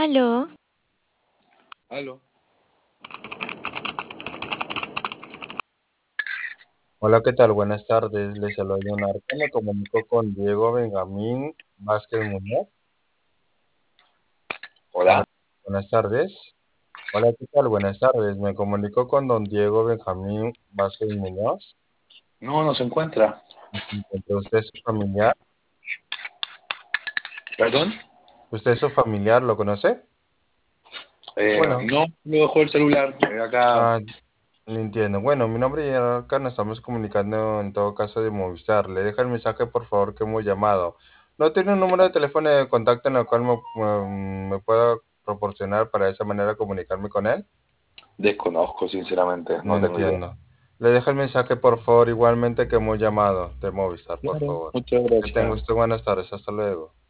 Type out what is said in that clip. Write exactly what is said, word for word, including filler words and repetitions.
Aló, Aló. Hola, ¿qué tal? Buenas tardes. Les saluda Leonardo. Me comunico con Diego Benjamín Vázquez Muñoz. Hola, Hola. buenas tardes. Hola, ¿qué tal? Buenas tardes. Me comunico con don Diego Benjamín Vázquez Muñoz. No, no se encuentra. Entonces, ¿usted es su familiar? ¿Perdón? ¿Usted es su familiar? ¿Lo conoce? Eh, Bueno, no, me dejó el celular. Eh, acá. ah, le entiendo. Bueno, mi nombre es acá nos estamos comunicando en todo caso de Movistar. Le deja el mensaje, por favor, que hemos llamado. ¿No tiene un número de teléfono de contacto en el cual me, me- me pueda proporcionar para de esa manera comunicarme con él? Desconozco, sinceramente. No No tengo idea. entiendo. Le deja el mensaje, por favor, igualmente que hemos llamado de Movistar, por Claro. favor. Muchas Que tenga gracias. usted buenas tardes. Hasta luego.